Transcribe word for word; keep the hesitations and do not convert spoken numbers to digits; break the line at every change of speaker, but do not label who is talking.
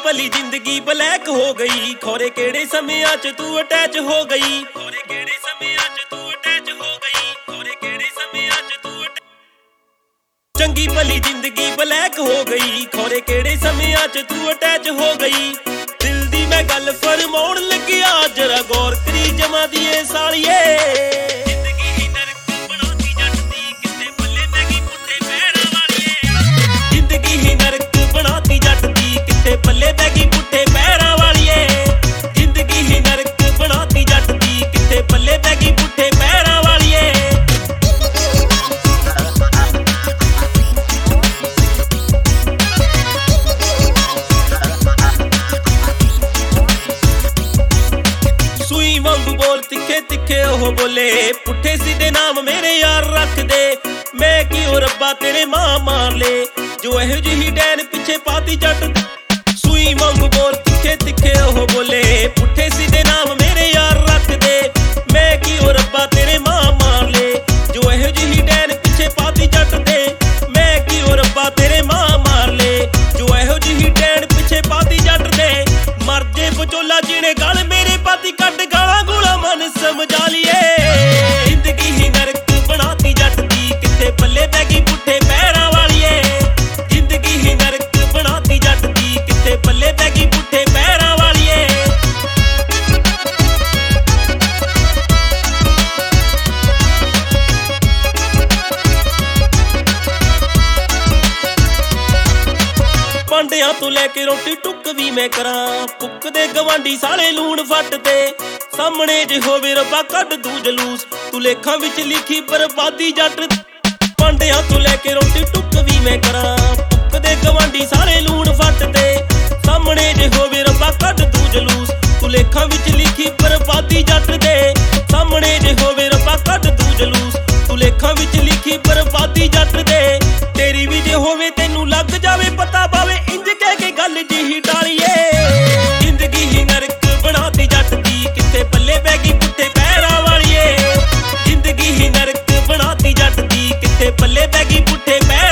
ਭਲੀ ਜ਼ਿੰਦਗੀ ਬਲੈਕ ਹੋ ਗਈ। ਖੋਰੇ ਕਿਹੜੇ ਸਮਿਆਂ ਚ ਤੂੰ ਅਟੈਚ ਹੋ ਗਈ। ਖੋਰੇ ਕਿਹੜੇ ਸਮਿਆਂ ਚ ਤੂੰ ਅਟੈਚ ਹੋ ਗਈ। ਖੋਰੇ ਕਿਹੜੇ ਸਮਿਆਂ ਚ ਤੂੰ ਚੰਗੀ ਭਲੀ ਜ਼ਿੰਦਗੀ ਬਲੈਕ ਹੋ ਗਈ। ਖੋਰੇ ਕਿਹੜੇ ਸਮਿਆਂ ਚ ਤੂੰ ਅਟੈਚ ਹੋ ਗਈ। ਦਿਲ ਦੀ ਮੈਂ ਗੱਲ ਫਰਮਾਉਣ ਲੱਗਿਆ ਜਰਾ ਗੌਰ ਕਰੀ ਜਮਾਂ ਦੀ ਏ ਸਾਲੀਏ। ਜ਼ਿੰਦਗੀ ਹੀ ਨਰਕ ਬਣਾਤੀ ਜੱਟ ਦੀ ਕਿਤੇ ਪੱਲੇ ਪੈ ਗਈ ਪੁੱਠੇ ਪੈਰਾਂ ਵਾਲੀਏ। ਜ਼ਿੰਦਗੀ ਹੀ ਨਰਕ ਬਣਾਤੀ ਜੱਟ ਦੀ ਕਿਤੇ ਪੱਲੇ ਪੈ ਗਈ ਪੁੱਠੇ ਪੈਰਾਂ ਵਾਲੀਏ। ਜ਼ਿੰਦਗੀ ਹੀ ਨਰਕ ਬਣਾਤੀ ਜੱਟ ਦੀ ਕਿਤੇ ਪੱਲੇ ਪੈ ਗਈ ਪੁੱਠੇ ਪੈਰਾਂ ਵਾਲੀਏ। ਸੂਈ ਵਾਂਗੂ ਬੋਲ ਤਿੱਖੇ ਤਿੱਖੇ ਉਹ ਬੋਲੇ ਪੁੱਠੇ ਸਿੱਧੇ ਨਾਮ ਮੇਰੇ ਯਾਰ ਰੱਖਦੇ। ਮੈਂ ਕਿਉਂ ਰੱਬਾ ਤੇਰੇ ਮਾਂ ਮਾਰ ਲੇ ਜੋ ਇਹੋ ਜਿਹੀ ਡੈਨ ਪਿੱਛੇ ਪਾਤੀ ਜੱਟ। ਸੂਈ ਵਾਂਗੂ ਬੋਲ ਤਿੱਖੇ ਤਿੱਖੇ ਉਹ ਬੋਲੇ ਪੁੱਠੇ ਸਿੱਧੇ ਨਾਮ ਮੇਰੇ ਯਾਰ ਰੱਖਦੇ। ਮੈਂ ਕਿਉਂ ਰੱਬਾ ਤੇਰੇ ਮਾਂ ਮਾਰ ਲੇ ਜੋ ਇਹੋ ਜਿਹੀ ਡੈਨ ਪਿੱਛੇ ਪਾਤੀ ਜੱਟ ਦੇ। ਮੈਂ ਕਿਉਂ ਰੱਬਾ ਤੇਰੇ ਮਾਂ ਮਾਰ ਲੇ ਜੋ ਇਹੋ ਜਿਹੀ ਡੈਨ ਪਿੱਛੇ ਪਾਤੀ ਜੱਟ ਦੇ। ਮਰ ਜੇ ਵਿਚੋਲਾ ਜਿਹਨੇ ਗਲ ਮੇਰੇ ਪਾਤੀ ਕੱਢ ਗਾਲਾਂ ਗੂਲਾਂ ਮਨ ਸਮਝਾ ਲਈਏ। ਜ਼ਿੰਦਗੀ ਹੀ ਨਰਕ ਬਣਾਤੀ ਜੱਟ ਦੀ ਕਿਤੇ ਪੱਲੇ ਪੈ ਗਈ ਪੁੱਠੇ ਪੈਰਾਂ ਵਾਲੀਏ। ਜ਼ਿੰਦਗੀ ਹੀ ਨਰਕ ਬਣਾਤੀ ਜੱਟ ਦੀ ਕਿਤੇ ਪੱਲੇ ਪੈ ਗਈ ਪੁੱਠੇ ਪੈਰਾਂ ਵਾਲੀਏ। ਭਾਂਡਿਆਂ ਤੋਂ ਲੈ ਕੇ ਰੋਟੀ ਟੁੱਕ ਵੀ ਮੈਂ ਕਰਾਂ। ਪੁੱਕ ਦੇ ਗਵਾਂਢੀ ਸਾਲੇ ਲੂਣ ਫੱਟ ਤੇ ਸਾਹਮਣੇ ਜੇ ਹੋਵੇ ਰੱਬਾ ਕੱਢ ਦੂ ਜਲੂਸ ਤੂੰ ਲੇਖਾਂ ਵਿੱਚ ਲਿਖੀ ਬਰਬਾਦੀ ਜੱਟ। ਭਾਂਡਿਆਂ ਤੋਂ ਲੈ ਕੇ ਰੋਟੀ ਟੁੱਕ ਵੀ ਮੈਂ ਕਰਾਂ। ਪੁੱਕ ਦੇ ਗਵਾਂਢੀ ਸਾਲੇ ਲੂਣ ਫੱਟ ਤੇ ਸਾਹਮਣੇ ਜੇ ਹੋਵੇ ਰੱਬਾ ਕੱਢ ਦੂ ਜਲੂਸ ਤੂੰ ਲੇਖਾਂ ਵਿੱਚ ਲਿਖੀ ਬਰਬਾਦੀ ਜੱਟ ਦੇ। ਸਾਹਮਣੇ ਜੇ ਹੋਵੇ ਰੱਬਾ ਕੱਢ ਦੂ ਜਲੂਸ ਤੂੰ ਲੇਖਾਂ ਵਿੱਚ ਲਿਖੀ ਬਰਬਾਦੀ ਜੱਟ ਦੇ। ਤੇਰੀ ਵੀ ਜੇ ਹੋਵੇ ਤੈਨੂੰ ਲੱਗ ਜਾਵੇ ਪਤਾ ਪਾਵੇ ਇੰਜ ਕਹਿ ਕੇ ਗੱਲ ਜਿਹੀ ਟਾਲੀਏ। ਜ਼ਿੰਦਗੀ ਹੀ ਨਰਕ ਬਣਾਤੀ ਜੱਟ ਦੀ ਕਿਤੇ ਪੱਲੇ ਪੈ ਗਈ ਪੁੱਠੇ ਪੈਰਾਂ ਵਾਲੀਏ। ਜ਼ਿੰਦਗੀ ਹੀ ਨਰਕ ਬਣਾਤੀ ਜੱਟ ਦੀ ਕਿਤੇ ਪੱਲੇ ਪੈ ਗਈ ਪੁੱਠੇ ਪੈਰਾਂ